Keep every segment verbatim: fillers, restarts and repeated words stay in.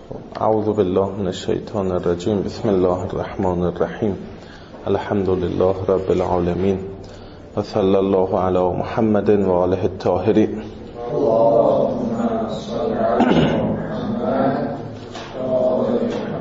اعوذ بالله من الشیطان الرجیم. بسم الله الرحمن الرحیم. الحمد لله رب العالمین و صلی الله علی محمد و آله الطاهرین. اللهم صل علی محمد و آل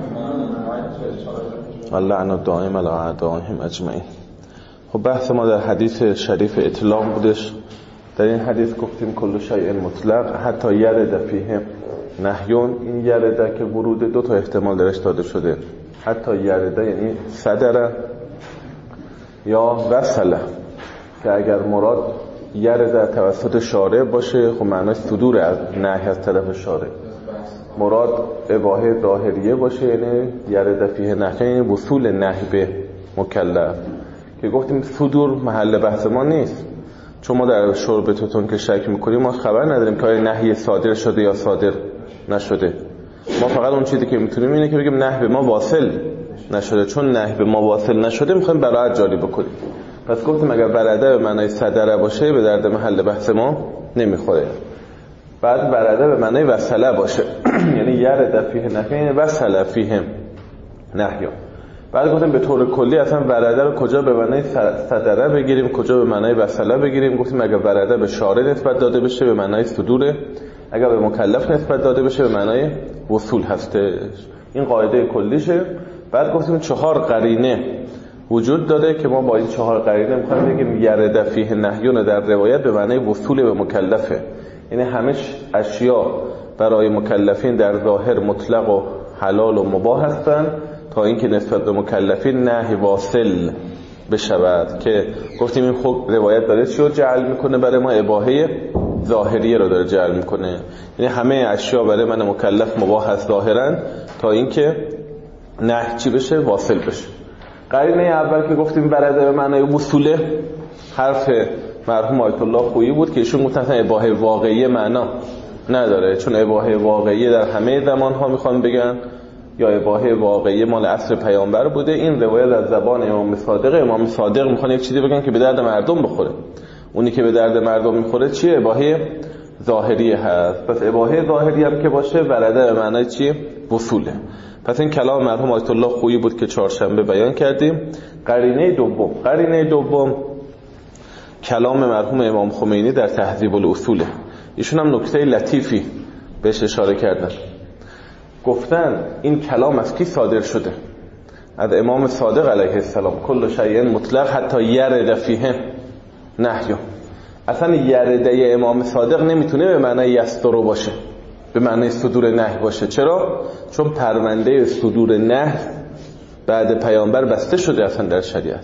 محمد اللعن الدائم علی اعدائهم اجمعین. خب بحث ما در حدیث شریف اطلاق بودش. در این حدیث گفتیم کل شیء مطلق حتی یرد فیه نهیون. این یرده که ورود دو تا احتمال درش داده شده، حتی یرده یعنی صدره یا وصله، که اگر مراد یرده توسط شارع باشه خب معنای صدور از نهی از طرف شارع. مراد اباحه ظاهریه باشه یعنی یرده فیه نهی، یعنی وصول نهی به مکلف، که گفتیم صدور محل بحث ما نیست، چون ما در شربتتون که شک میکنیم ما خبر نداریم که آیا نهی صادر شده یا صادر نشده. ما فقط اون چیزی که میتونیم اینه که بگیم نهی به ما واصل نشده. چون نهی به ما واصل نشده میخوایم براءت جاری بکنیم. پس گفتیم اگر برده به معنای صدره باشه به درد محل بحث ما نمیخوره. بعد برده به معنای وصله باشه یعنی یرد فیه نهی یعنی وصله فیه نهی. بعد گفتیم به طور کلی اصلا برده رو کجا به معنای صدره بگیریم، کجا به معنای وصله بگیریم. گفتیم اگر برده به شارع نسبت داده بشه به معنای صدوره، اگر به مکلف نسبت داده بشه به معنای وصول هستش. این قاعده کلیشه. بعد گفتیم چهار قرینه وجود داره که ما با این چهار قرینه میخوایم بگیم یرد فیه نهیون در روایت به معنای وصول به مکلفه، یعنی همه اشیا برای مکلفین در ظاهر مطلق و حلال و مباح هستن تا اینکه نسبت به مکلفین نهی واصل بشود، که گفتیم این خب روایت داره چی رو جعل میکنه برای ما؟ اباحه ظاهریه رو داره جعل میکنه، یعنی همه اشیا برای من مکلف مباح هست ظاهرا تا اینکه نهی چی بشه؟ واصل بشه. قرینه اول که گفتیم برده به معنای وصوله، حرف مرحوم آیت الله خویی بود که ایشون گفتن اباحه واقعی معنا نداره، چون اباحه واقعی در همه زمان ها میخوان بگن یا اباحه واقعی مال عصر پیامبر بوده. این روایت از زبان امام صادق. امام صادق میخوان یک چیزی بگن که به درد مردم بخوره. اونی که به درد مردم میخوره چیه؟ اباحه ظاهریه هست. پس اباحه ظاهری هم که باشه برده به معنای چیه؟ وصوله. پس این کلام مرحوم آیت الله خویی بود که چهارشنبه بیان کردیم. قرینه دوم قرینه دوم کلام مرحوم امام خمینی در تهذیب الاصوله. ایشون هم نکته لطیفی بهش اشاره کردن. گفتن این کلام از کی صادر شده؟ از امام صادق علیه السلام. کل شیء مطلق حتی یرد فیه نهی. اصلا یرده امام صادق نمیتونه به معنای یستر باشه، به معنای صدور نهی باشه. چرا؟ چون پرونده صدور نهی بعد پیامبر بسته شده اصلا در شریعت.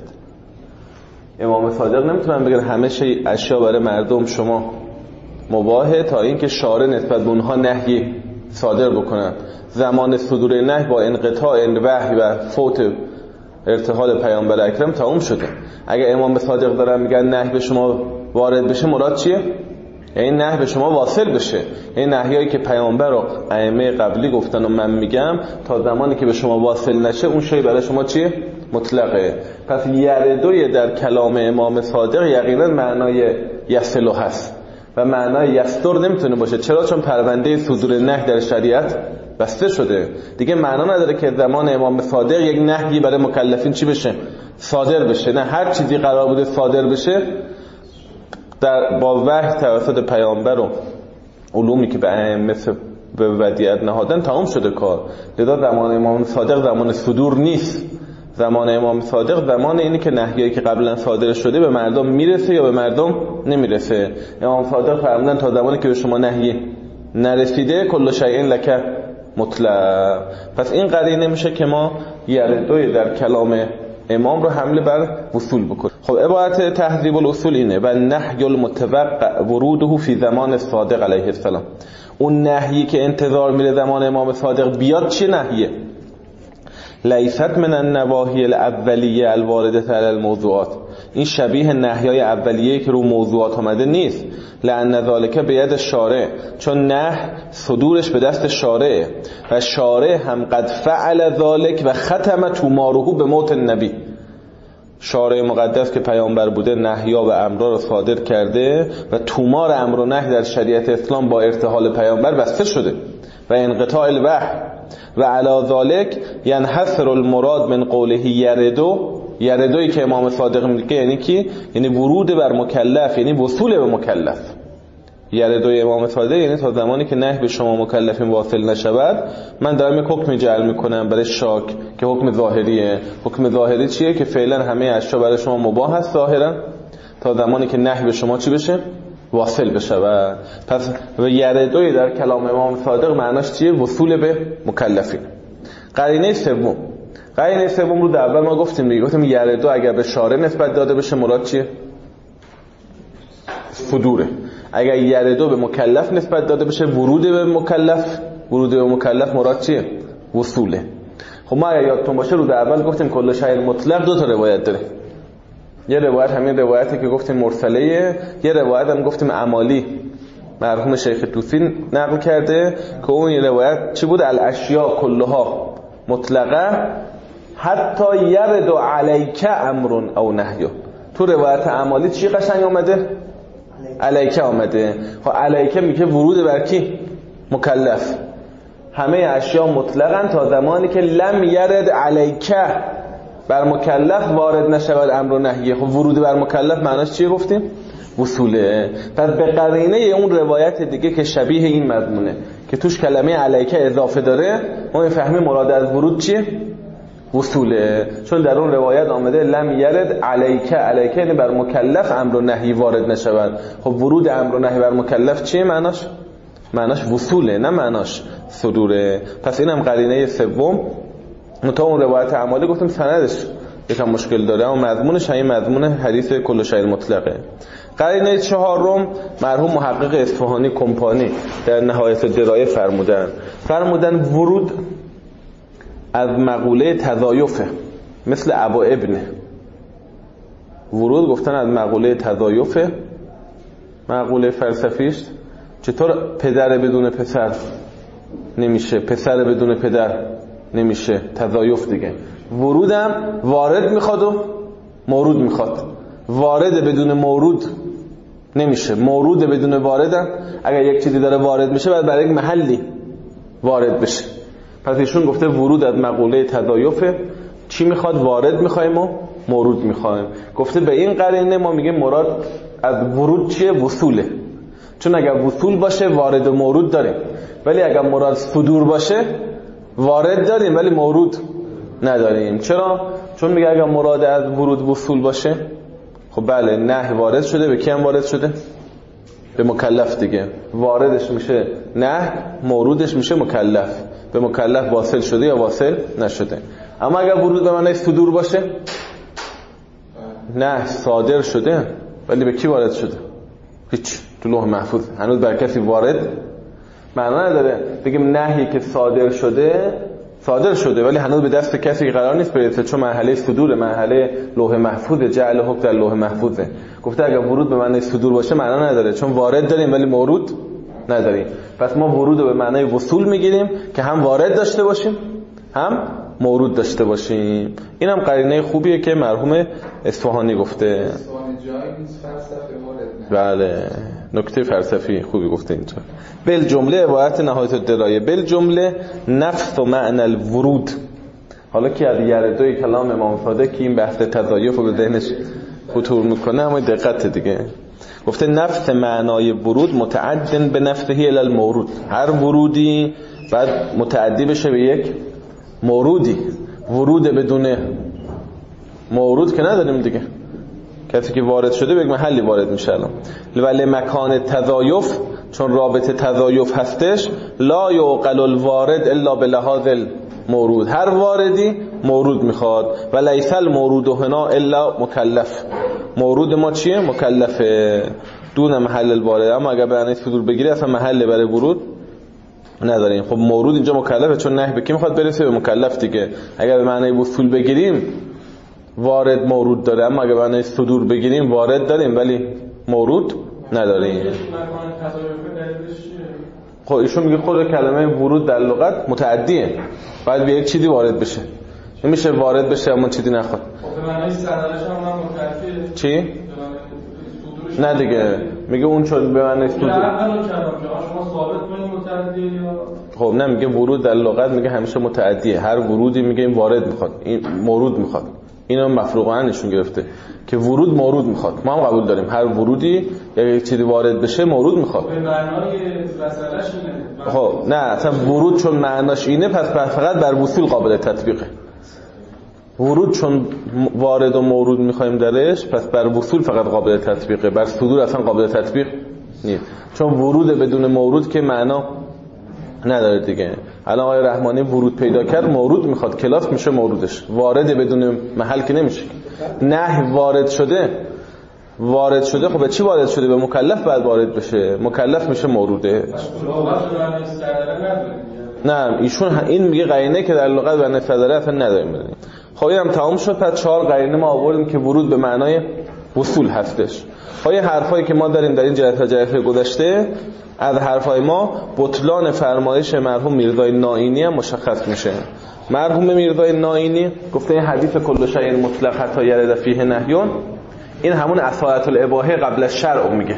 امام صادق نمیتونن بگن همه شی اشیا برای مردم شما مباحه تا اینکه شارع نسبت به اونها نهی صادر بکنن. زمان صدور نهی با انقطاع وحی و فوت ارتحال پیامبر اکرم تموم شده. اگه امام صادق دارن میگن نهی به شما وارد بشه، مراد چیه؟ یعنی نهی به شما واصل بشه. یعنی نهیایی که پیامبر و ائمه قبلی گفتن و من میگم تا زمانی که به شما واصل نشه اون شی برای شما چیه؟ مطلقه. پس یردوی در کلام امام صادق یقینا معنای یصل هست و معنای یستر نمیتونه باشه. چرا؟ چون پرونده صدور نهی در شریعت بسته شده دیگه. معنا نداره که زمان امام صادق یک نهی برای مکلفین چی بشه؟ صادر بشه. نه، هر چیزی قرار بوده صادر بشه در با وحی توسط پیامبر و علومی که به ائمه به ودیعت نهادن تمام شده کار. لذا زمان امام صادق زمان صدور نیست. زمان امام صادق زمان اینه که نهیایی که قبلا صادر شده به مردم میرسه یا به مردم نمیرسه. امام صادق فرمودن تا زمانی که به شما نهی نرسیده کل شیء لک مطلق. پس این قرینه میشه که ما یردوی در کلام امام رو حمله بر وصول بکنیم. خب عبارت تهذیب الاصول اینه: و نهی المتوقع وروده فی زمان الصادق علیه السلام. اون نهیی که انتظار میره زمان امام صادق بیاد چه نهیه؟ لیست من النواهی الاولیه الوارده علی الموضوعات. این شبیه نهیای اولیه که رو موضوعات آمده نیست. لأن ذالک بید شارع، چون نه صدورش به دست شارع و شارع هم قد فعل ذالک و ختم توماره به موت النبی. شارع مقدس که پیامبر بوده نهیا و امرا رو صادر کرده و تومار امر و نهی در شریعت اسلام با ارتحال پیامبر بسته شده. و انقطاع الوحی و علی ذلک ینحصر المراد من قوله یردو. یردویی که امام صادق میگه یعنی کی؟ یعنی ورود بر مکلف، یعنی وصول به مکلف. یردوی امام صادق یعنی تا زمانی که نهی به شما مکلفین واصل نشود من دارم یک حکم جعل میکنم برای شاک که حکم ظاهریه. حکم ظاهری چیه؟ که فعلا همه اشیا برای شما مباح هست ظاهرا تا زمانی که نهی به شما چی بشه؟ واصل بشه. و پس و یردوی در کلام امام صادق معناش چیه؟ وصول به مکلفین. قرینه سوم، قرینه سوم رو در اول ما گفتیم دیگه، گفتیم یردو اگر به شارع نسبت داده بشه مراد چیه؟ صدوره. اگر یردو به مکلف نسبت داده بشه ورود به مکلف، ورود به مکلف مراد چیه؟ وصوله. خب ما اگر یادتون باشه رو در اول گفتیم کل شیء مطلق دو تا روایت داره. یه روایت همین روایتی که گفتیم مرسله، یه روایت هم گفتیم عمالی مرحوم شیخ طوسی نقل کرده که اون یه روایت چی بود؟ الاشیاء کلها مطلقه حتی یرد علیک امر او نهی. تو روایت عمالی چی قشنگ اومده؟ علیکه آمده. خب علیکه میگه ورود بر کی؟ مکلف. همه اشیا مطلقاً تا زمانی که لم یرد علیکه بر مکلف وارد نشود امر و نهی. خب ورود بر مکلف معناش چیه گفتیم؟ وصوله. پس به قرینه اون روایت دیگه که شبیه این مضمونه که توش کلمه علیکه اضافه داره ما میفهمیم مراد از ورود چیه؟ وصوله. چون در اون روایت آمده لم یرد علیکه، علیکه یعنی بر مکلف امر و نهی وارد نشود. خب ورود امر و نهی بر مکلف چیه معناش؟ معناش وصوله نه معناش صدوره. پس اینم قرینه سوم. تا اون روایت عمالی گفتیم سندش یکم مشکل داره اما مضمونش همین مضمون حدیث کل شیء مطلقه. قرینه چهارم مرحوم محقق اصفهانی کمپانی در نهایت درایه فرمودن فرمودن ورود از مقوله تضایفه، مثل ابو ابن. ورود گفتن از مقوله تضایفه، مقوله فلسفیش. چطور پدر بدون پسر نمیشه، پسر بدون پدر نمیشه، تضایف دیگه. ورودم وارد میخواد و مورود میخواد. وارد بدون مورود نمیشه، مورود بدون واردم. اگر یک چیزی داره وارد میشه باید برای یک محلی وارد بشه. پس ایشون گفته ورود از مقوله تضایفه. چی میخواد؟ وارد میخوایم و مورود میخوایم. گفته به این قرینه ما میگه مراد از ورود چیه؟ وصوله. چون اگر وصول باشه وارد و مورود داریم، ولی اگر مراد صدور باشه وارد داریم ولی مورود نداریم. چرا؟ چون میگه اگر مراد از ورود وصول باشه خب بله نه وارد شده، به کی هم وارد شده؟ به مکلف دیگه. واردش میشه نه، مورودش میشه مکلف. به مکلف واصل شده یا واصل نشده. اما اگر ورود به معنی صدور باشه نه صادر شده ولی به کی وارد شده؟ هیچ، تو لوح محفوظ. هنوز بر کسی وارد معنا نداره. بگیم نهی که صادر شده صادر شده ولی هنوز به دست کسی قرار نیست برسه، چون مرحله صدور مرحله لوح محفوظ، جعل حکم در لوح محفوظه. گفته اگر ورود به معنی صدور باشه معنا نداره، چون وارد داریم ولی مورود نداریم. پس ما ورود به معنی وصول میگیریم که هم وارد داشته باشیم هم مورود داشته باشیم. اینم قرینه خوبیه که مرحوم اصفهانی گفته. اصفهانی جای نیست فلسفه وارد. بله نکته فلسفی خوبی گفته اینجا. بل جمله عبارت نهایت الدرایه بل جمله نفس و معنی الورود. حالا که از یردوی کلام امام صادق که این بحث تضایف رو به ذهنش خطور میکنه اما دقت دیگه گفته نفس معنای ورود متعدن به نفسه الی المورود. هر ورودی بعد متعدی بشه به یک مورودی. ورود بدون مورود که نداریم دیگه. کسی که وارد شده به یک محلی وارد میشه. الان ولی مکان تضایف، چون رابطه تضایف هستش، لا یعقل الوارد الا بلحاظ المورود. هر واردی مورود میخواد. و لیس المورود هنا الا مکلف. مورود ما چیه؟ مکلفه دون محل الوارد. اما اگر به معنی صدور بگیری اصلا محل برای ورود نداریم. خب مورود اینجا مکلفه چون نهی به کی میخواد برسه؟ به مکلف دیگه. اگر به معنی وصول بگیریم وارد مورود داره، اما اگر به معنی صدور بگیریم وارد داریم ولی مورود نداریم. خب ایشون میگه خود کلمه ورود در لغت متعدیه، باید به یک چیزی وارد بشه. نمیشه وارد بشه اما چیزی نخواد. خب به معنی صدرش هم متعدیه. چی؟ نه دیگه میگه اون چون به معنی صدور. شما ثابت کنید متعدیه یا خب نه میگه ورود در لغت میگه همیشه متعدیه، هر ورودی میگه این وارد میخواد، این مورود میخواد. اینو مفروغا نشون گرفته که ورود مورود میخواد. ما هم قبول داریم هر ورودی یک چیزی وارد بشه مورود میخواد. به معنای مسئلهش اینه. خب نه اصلا ورود چون معناش اینه پس فقط بر وصول قابل تطبیقه. ورود چون وارد و مورود میخوایم درش پس بر وصول فقط قابل تطبیقه، بر صدور اصلا قابل تطبیق نیست. چون ورود بدون مورود که معنا نداره دیگه. الان آقای رحمانی ورود پیدا کرد، مورود میخواد، کلاس میشه مورودش. وارد بدون محل که نمیشه. نهی وارد شده وارد شده خب به چی وارد شده؟ به مکلف بعد وارد بشه، مکلف میشه موروده. نه ایشون این میگه قرینه که در لغت و نفذره اصلا نداریم. خب اینم تمام شد. پس چهار قرینه ما آوردیم که ورود به معنای وصول هستش. خب این حرفایی که ما داریم در این جلسه جلسه گذشته، از حرفای ما بطلان فرمایش مرحوم میرزای نائینی هم مشخص میشه. مرحوم میرزای نائینی گفته این حدیث کل شیء مطلق حتی یرد فیه نهیون، این همون اصالت الاباحه قبل الشرع میگه.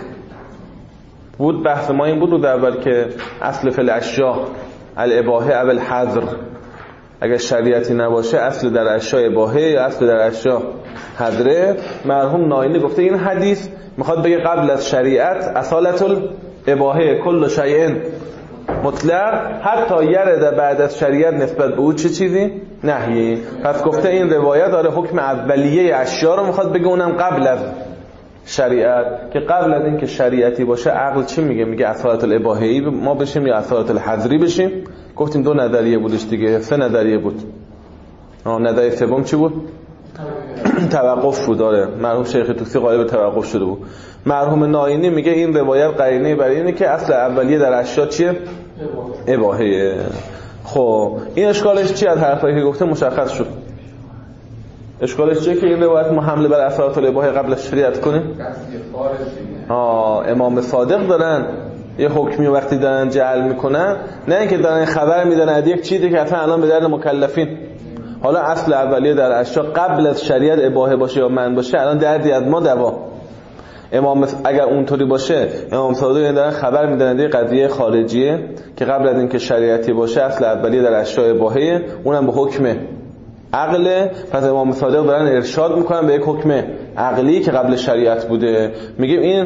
بود بحث ما این بود رو اول که اصل فی الاشیاء الاباحه او الحظر، اگر شریعتی نباشه اصل در اشیاء اباحه یا اصل در اشیاء حظره. مرحوم نائینی گفته این حدیث میخواد بگه قبل از شریعت اصالت الاباحه کل شیء مطلق حتی یرد بعد از شریعت نسبت به او چه چیزی؟ نهی. پس گفته این روایت داره حکم اولیه اشیاء رو میخواد بگه، اونم قبل از شریعت، که قبل از این که شریعتی باشه عقل چی میگه؟ میگه اصالت الاباحه‌ای ما بشیم یا اصالت الحظری بشیم. گفتیم دو نظریه بودش دیگه، سه نظریه بود. آه نظریه سوم چی بود؟ توقف بود. داره مرحوم شیخ طوسی قائل به توقف شده بود. مرحوم نائینی میگه این روایت قرینه برای اینه که اصل اولیه در اشیاء چیه؟ اباحه. خب این اشکالش چی از حرفایی که گفته مشخص شد؟ اشکالش چیه که این روایت ما حمله بر اصالت الاباحه قبل از شریعت کنه؟ آه امام صادق دارن یه حکمی وقتی دارن جعل میکنن، نه اینکه دارن خبر میدن از یک چیزی که اصلا الان به درد مکلفین. حالا اصل اولیه در اشیاء قبل از شریعت اباحه باشه یا من باشه الان دردی از ما دوا. امام اگر اونطوری باشه امام صادق دارن خبر میدن از قضیه خارجیه که قبل از اینکه شریعتی باشه اصل اولیه در اشیاء اباحه، اونم به حکم عقله. پس امام صادق دارن ارشاد میکنن به یک حکم عقلی که قبل شریعت بوده. میگیم این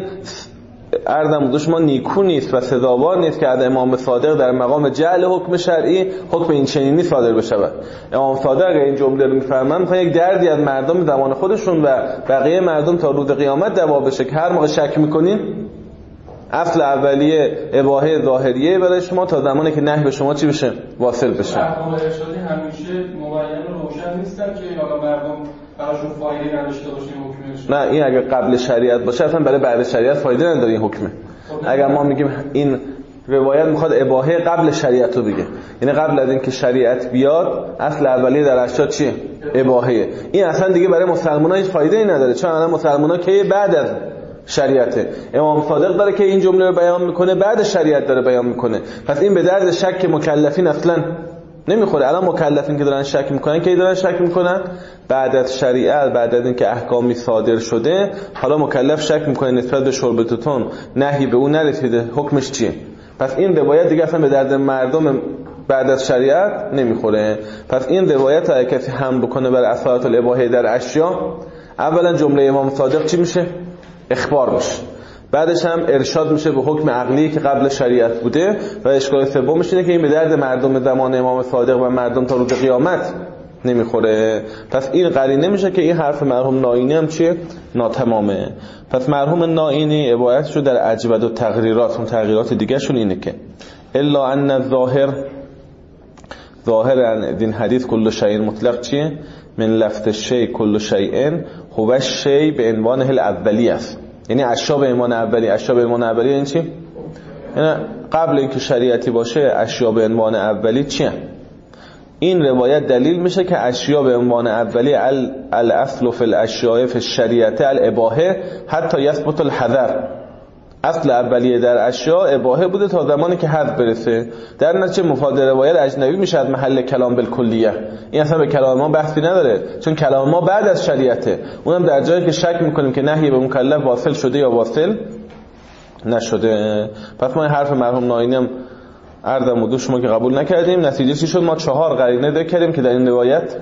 عرضم بودش ما نیکو نیست و سزاوار نیست که از امام صادق در مقام جعل حکم شرعی حکم این چنینی صادر بشه. امام صادق اگر این جمله رو میفرمن میخوان یک دردی از مردم زمان خودشون و بقیه مردم تا روز قیامت دوا بشه که هر موقع شک میکنین اصل اولیه اباحه ظاهریه برای شما تا زمانی که نهی به شما چی بشه؟ واصل بشه. احکام ارشادی همیشه مبین و روشن نیستن که حالا مردم براشون فایده نداشته باشه حکمش. نه این اگه قبل شریعت باشه اصلا برای بعد شریعت فایده نداره این حکمه. اگر ما میگیم این روایت میخواد اباحه قبل شریعت رو بگه، یعنی قبل از اینکه شریعت بیاد اصل اولیه در اشیاء چیه؟ اباحه. این اصلا دیگه برای مسلمان‌ها هیچ فایده‌ای نداره، چون الان مسلمان‌ها که بعد از شریعته. امام صادق داره که این جمله رو بیان میکنه بعد شریعت داره بیان میکنه. پس این به درد شک مکلفین اصلا نمیخوره. الان مکلفین که دارن شک میکنن کی دارن شک میکنن؟ بعد از شریعت، بعد از اینکه احکامی صادر شده حالا مکلف شک میکنه نسبت به شرب توتون نهی به اون نرسیده حکمش چیه. پس این روایت دیگه اصلا به درد مردم بعد از شریعت نمیخوره. پس این روایت اگه کسی هم بکنه بر اصالت الاباحه در اشیاء، اولا جمله امام صادق چی میشه؟ اخبار میشه. بعدش هم ارشاد میشه به حکم عقلی که قبل شریعت بوده. و اشکال سومش اینه که این به درد مردم زمان امام صادق و مردم تا روز قیامت نمیخوره. پس این قرینه میشه که این حرف مرحوم نائینی هم چیه؟ ناتمامه. پس مرحوم نائینی عبارتشو در اجود و تغییرات اون تغییرات دیگه شون اینه که الا ان الظاهر ظاهر این حدیث کل شیء مطلق چیه؟ من لفظ شیء کل شیء هو الشیء به عنوانه الاولی است. یعنی اشیاء به عنوان اولی. اشیاء به عنوان اولی یعنی چی؟ یعنی قبل اینکه شریعتی باشه اشیاء به عنوان اولی چیه؟ این روایت دلیل میشه که اشیاء به عنوان اولی الاصل فی الاشیاء فی الشریعه الاباحه حتی یثبت الحذر. اصل اولیه در اشیاء اباحه بوده تا زمانی که حد برسه. در نتیجه مفاد روایت اجنبی میشه از محل کلام بالکلیه. این اصلا به کلام ما بحثی نداره، چون کلام ما بعد از شریعته. اونم در جایی که شک میکنیم که نهی به مکلف واصل شده یا واصل نشده. پس ما این حرف مرحوم ناینی هم عرضم و دو شما که قبول نکردیم. نتیجه چی شد؟ ما چهار قرینه ذکر کردیم که در این روایت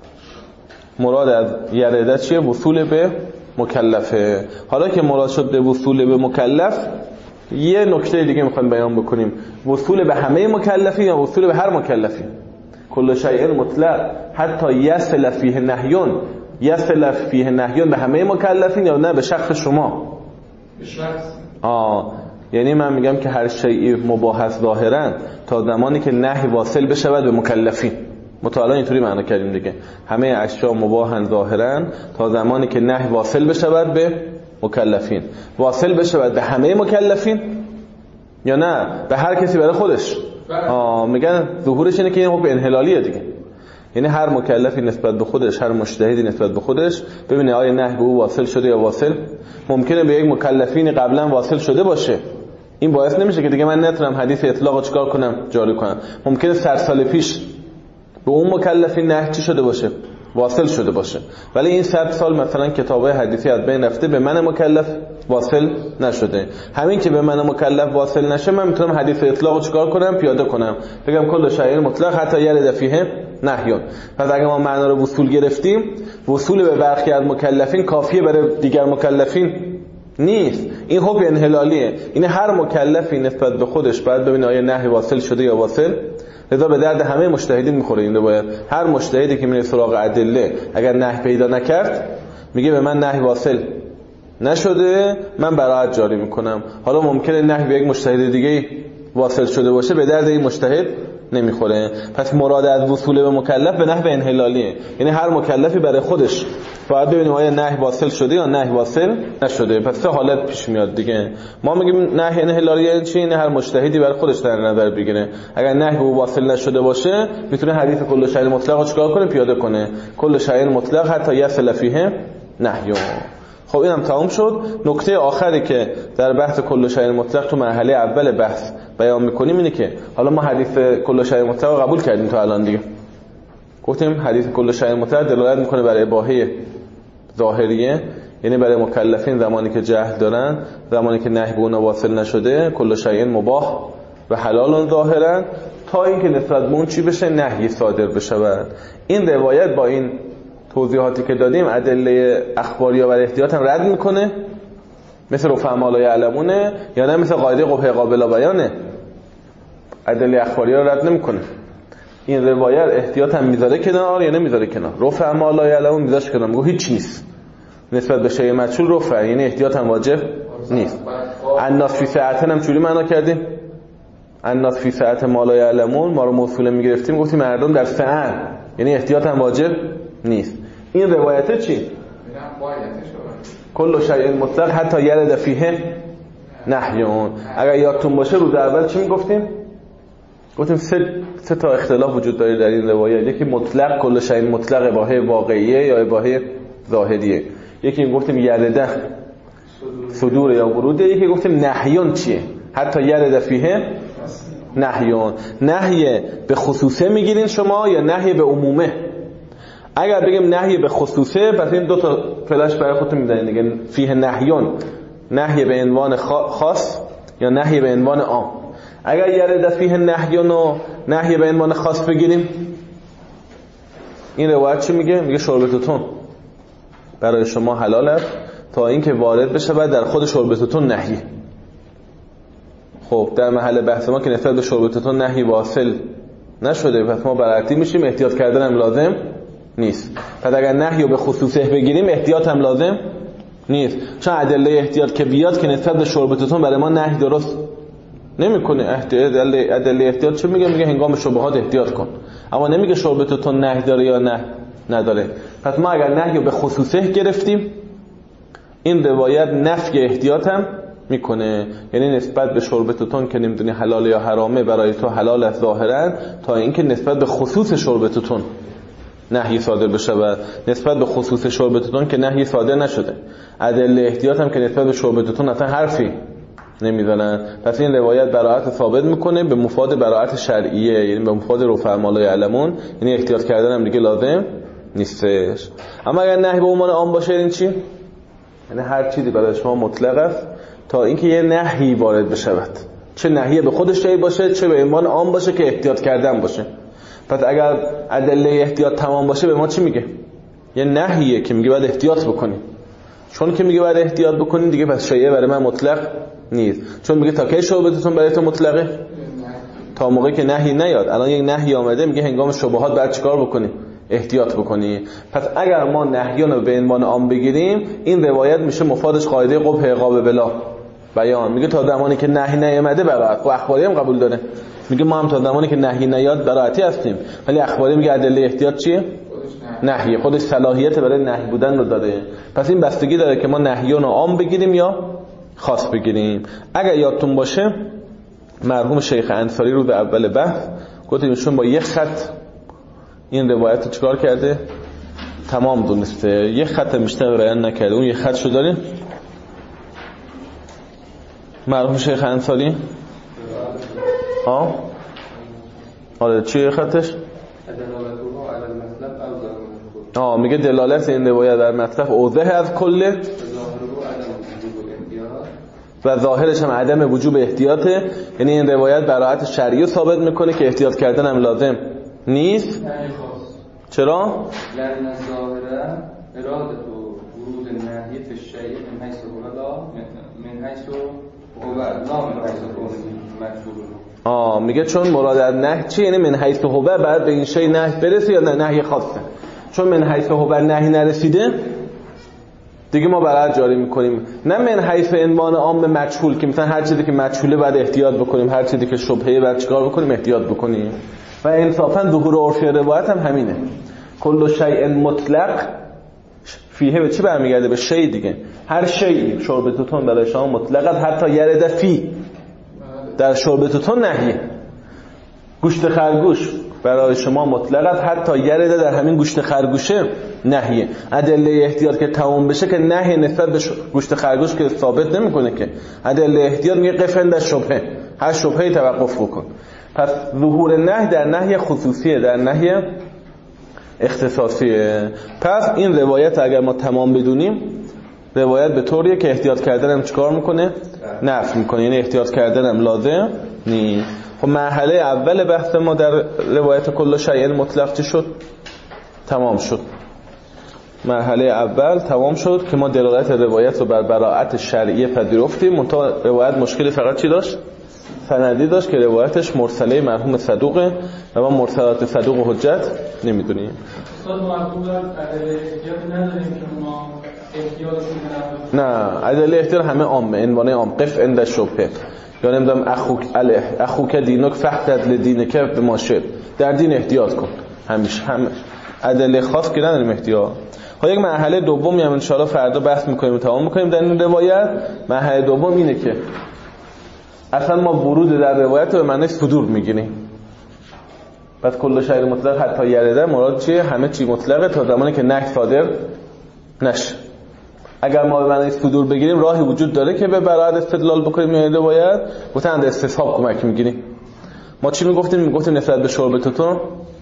مراد از یرده چیه؟ وصول به مکلفه. حالا که مراد شد به وصول به مکلف، یه نکته دیگه میخوایم بیان بکنیم. وصول به همه مکلفی یا وصول به هر مکلفی؟ کل شیء مطلق حتی یصل فیه نهیون، یصل فیه نهیون به همه مکلفین یا نه به شخص شما؟ به شخص. آه یعنی من میگم که هر شیء مباح است ظاهرا تا زمانی که نهی واصل بشود به مکلفین. مطالعه اینطوری معنا کردیم دیگه، همه اشیاء مباحن ظاهرا تا زمانی که نهی واصل بشود به مکلفین. واصل بشود به همه مکلفین یا نه به هر کسی برای خودش؟ آه میگن ظهورش اینه که این حکم انحلالیه دیگه، یعنی هر مکلفی نسبت به خودش، هر مجتهدی نسبت به خودش ببینه آیا نهی به او واصل شده یا واصل. ممکنه به یک مکلفین قبلا واصل شده باشه، این باعث نمیشه که دیگه من نتونم حدیث اطلاقو چیکار کنم؟ جاری کنم. ممکنه صد سال پیش به اون مکلفین نهی چی شده باشه؟ واصل شده باشه، ولی این صد سال مثلا کتابه حدیثی از بین رفته، به من مکلف واصل نشده. همین که به من مکلف واصل نشه، من میتونم حدیث اطلاقو چیکار کنم؟ پیاده کنم، بگم کل شیء مطلق حتی یرد فیه نهیون. پس اگه ما معنا رو وصول گرفتیم، وصول به برخی از مکلفین کافیه برای دیگر مکلفین نیست. این حکم انحلالیه، این هر مکلفی نسبت به خودش باید ببینه آیا نهی واصل شده یا واصل. لذا به درد همه مجتهدین میخوره این روایت. هر مجتهدی که میره سراغ ادله اگر نهی پیدا نکرد، میگه به من نهی واصل نشده، من براءت جاری میکنم. حالا ممکنه نهی به یک مجتهد دیگه واصل شده باشه، به درد این مجتهد نمیخوره. پس مراد از وصول به مکلف به نحو انحلالیه، یعنی هر مکلفی برای خودش باید ببینیم آیا نهی واصل شده یا نهی واصل نشده. پس سه حالت پیش میاد دیگه. ما میگیم نهی انحلالیه چی؟ نه هر مجتهدی برای خودش در نظر بگیره. اگر نهی به واصل نشده باشه، میتونه حدیث کل شیء مطلق رو چیکار کنه؟ پیاده کنه. کل شیء مطلق حتی یصل فیه نهی. خب اینم تمام شد. نکته آخری که در بحث کل شیء مطلق تو مرحله اول بحث بیان میکنیم اینه که حالا ما حدیث کل شیء مطلق رو قبول کردیم تا الان دیگه. گفتیم حدیث کل شیء مطلق دلالت میکنه برای اباحه ظاهریه، یعنی برای مکلفین زمانی که جهل دارن، زمانی که نهی به اون واصل نشده، کل شیء مباح و حلال ظاهرا، تا اینکه نسبت به اون چی بشه؟ نهی صادر بشه. این روایت با این توضیحاتی که دادیم ادله اخباری و احتیاط هم رد میکنه، مثل رفع ما لا یعلمونه، یا نه مثل قاعده قبح قابل بیانه ادله اخباری رو رد نمیکنه. این روایت احتیاط هم میذاره کنار یا نمیذاره کنار؟ رفع ما لا یعلمون میذاش کنار، میگه هیچ نیست نسبت به شیء مجهول رفع، یعنی احتیاط هم واجب نیست. الناس فی ساعت هم چوری معنا کردیم، الناس فی ساعت ما لا یعلمون، ما رو موصوله میگرفتیم گفتیم مردم در سعه، یعنی احتیاط هم واجب نیست. این روایته چی؟ کل شیء مطلق حتی یرد فیه نهیون. اگر یادتون باشه روز اول چی میگفتیم؟ گفتیم سه سه تا اختلاف وجود داره در این روایت. یکی مطلق کل شیء مطلق اباحه واقعیه یا اباحه ظاهریه. یکی گفتیم یرده صدور یا وروده. یکی گفتیم نهیون چیه؟ حتی یرد فیه نهیون. نهی به خصوصه میگیرین شما یا نهی به عمومه؟ اگر بگیم نهی به خصوصه، پس این دو تا فلش برای خودتون میزنید دیگه. فیه نهیون، نهی به عنوان خاص یا نهی به عنوان عام. اگر یرد فیه نهیون و نهی به عنوان خاص بگیریم، این روایت چی میگه؟ میگه شربتتون برای شما حلال است تا اینکه وارد بشه بعد در خود شربتتون نهی. خب در محل بحث ما که نسبت به شربتتون نهی واصل نشده، پس ما برعتی میشیم، احتیاط کردن هم لازم نیست. پس اگر نهی رو به خصوصه بگیریم، احتیاط هم لازم نیست، چون ادله احتیاط که بیاد که نسبت به شربتتون برای ما نهی درست نمیکنه. ادله ادله احتیاط چه میگه؟ میگه هنگام شبهات احتیاط کن، اما نمیگه شربتتون نهی داره یا نه نداره. پس ما اگر نهی رو به خصوصه گرفتیم، این روایت نفی احتیاط هم میکنه، یعنی نسبت به شربتتون که نمیدونی حلال یا حرامه برای تو حلال است ظاهرا، تا اینکه نسبت به خصوص شربتتون نهی صادر بشه و نسبت به خصوص شربتتون که نهی صادر نشده. ادله احتیاط هم که نسبت به شربتتون اصلا حرفی نمیزنن. پس این روایت براءت ثابت میکنه به مفاد براءت شرعیه، یعنی به مفاد رفع ما لا یعلمون، یعنی احتیاط کردن هم دیگه لازم نیستش. اما اگر نهی به عنوان عام باشه این چی؟ یعنی هر چیزی برای شما مطلق است تا اینکه یه نهی وارد بشود، چه نهی به خودش جایی باشه چه به عنوان عام باشه که احتیاط کردن باشه. پس اگر ادله احتیاط تمام باشه به ما چی میگه؟ یه نهیه که میگه باید احتیاط بکنیم. چون که میگه باید احتیاط بکنیم دیگه پس شیعه برای من مطلق نیست. چون میگه تا کی شبهتون برای تو مطلقه؟ تا موقعی که نهی نیاد. الان یک نهی آمده میگه هنگام شبهات بعد چیکار بکنی؟ احتیاط بکنی. پس اگر ما نهیان رو به عنوان عام بگیریم این روایت میشه مفادش قاعده قبح عقاب بلا بیان. میگه تا زمانی که نهی نیامده براءت. خب اخباری هم قبول داره، میگه ما هم تا زمانی که نهی نیاد براءتی هستیم، ولی اخباری میگه ادله احتیاط چیه؟ نهی. خودش صلاحیت برای نهی بودن رو داره. پس این بستگی داره که ما نهیان رو عام بگیریم یا خاص بگیریم. اگر یادتون باشه مرحوم شیخ انصاری رو به اول بحث گفتیم ایشون با یک خط این روایت رو چیکار کرده؟ تمام دونسته. یک خط بیشتر بیان نکرده. اون یک خط شو داریم مرحوم شیخ انصاری؟ ها؟ آره چیه خطش؟ آه میگه دلالت این روایت در مطلب اوضح از کله و ظاهرش هم عدم وجوب احتیاطه. یعنی این روایت براءت شرعی ثابت میکنه که احتیاط کردن هم لازم نیست. چرا؟ لأن الظاهره اراده ورود النهی فی الشیء من حیث هو لا من حیث هو لا من حیث هو مجبور. آه میگه چون مراد از نهی چی؟ یعنی من حیث هو بعد به این شی نهی برسه یا نه نهی خاصه. چون من حیث هو نهی نرسیده دیگه ما برای جاری میکنیم. نه من حیث عنوان عام مجهول که مثلا هر چیزی که مجهوله بعد احتیاط بکنیم، هر چیزی که شبهه بعد چیکار بکنیم؟ احتیاط بکنیم. و انصافا ظهور عرفی روایت هم همینه. کل شیء مطلق فیه به چی برمیگرده؟ به شی دیگه. هر شیء شربتتون برای شما مطلق است حتی یرد فی. در شربتتون نهیه. گوشت خرگوش برای شما مطلق است حتی یرد در همین گوشت خرگوشه نهیه. ادله احتیاط که تمام بشه که نهی نسبت به گوشت خرگوش که ثابت نمیکنه که. ادله احتیاط میگه قفن در شبهه، هر شبهه‌ای توقف بکن. پس ظهور نهی در نهی خصوصیه، در نهی اختصاصیه. پس این روایت اگر ما تمام بدونیم روایت به طوریه که احتیاط کردن هم چیکار میکنه؟ نفی میکنه. یعنی احتیاط کردن هم لازم نیست. خب مرحله اول بحث ما در روایت کل شیء مطلق چی شد؟ تمام شد. مرحله اول تمام شد که ما دلالت روایت رو بر براءت شرعیه پذیرفتیم. منتها روایت مشکلی فقط چی داشت؟ سندی داشت که روایتش مرسله مرحوم صدوقه و ما مرسلات صدوق حجت نمیدونیم. استاد ما مرحوم ادله احتیاط نداریم که ما احتیاطشون نه ادله احتیاط همه عامه، عنوانه عام. قف عند شبهه یا نمیدونم اخوک اله اخوک دینک فحتد لدینک به ماشد. در دین احتیاط کن. همیشه هم ادله خاص که نداریم احتیاط. خب یک مرحله دومی هم ان شاء الله فردا بحث می‌کنیم و تمام می‌کنیم در این روایت. مرحله دوم اینه که اصلا ما ورود در روایت رو به معنی صدور میگیریم. پس کل شیء مطلق حتی یرده مراد چیه؟ همه چی مطلقه تا زمانی که نهی صادر نشه. اگر ما به معنی صدور بگیریم راهی وجود داره که به براءت استدلال بکنیم این روایت گفتند استصحاب کمک میگیریم. ما چی میگفتیم؟ میگفتیم نسبت به شربتتون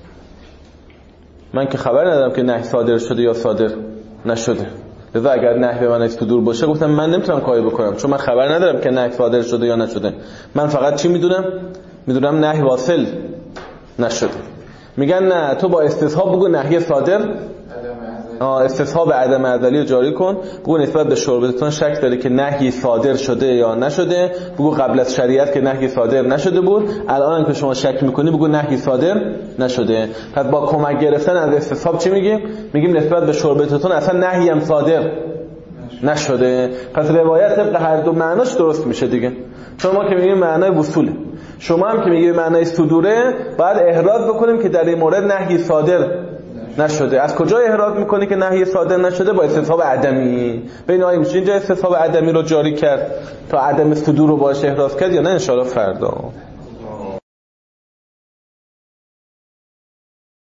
من که خبر ندارم که نهی صادر شده یا صادر نشده. لذا اگر نهی به معنی صدور باشه گفتم من نمیتونم کاری بکنم چون من خبر ندارم که نهی صادر شده یا نشده. من فقط چی میدونم؟ میدونم نهی واصل نشده. میگن نه تو با استصحاب بگو نهی صادر آه استصحاب عدم ازلی رو جاری کن. بگو نسبت به شربتتون شک داره که نهی صادر شده یا نشده. بگو قبل از شریعت که نهی صادر نشده بود، الان که شما شک میکنی بگو نهی صادر نشده. پس با کمک گرفتن از استصحاب چی میگیم؟ میگیم نسبت به شربتتون اصلا نهی هم صادر نشده. پس روایت طبق هر دو معناش درست میشه دیگه. چون ما که میگیم معنای وصوله، شما هم که میگیم معنای صدوره، باید احراز بکنیم که در این مورد نهی صادر نشده. از کجا احراز میکنی که نهی صادر نشده؟ با استصحاب عدمی. ببین آیا میشه اینجا استصحاب عدمی رو جاری کرد تا عدم صدور رو باش احراز کرد یا نه؟ ان شاء الله فردا.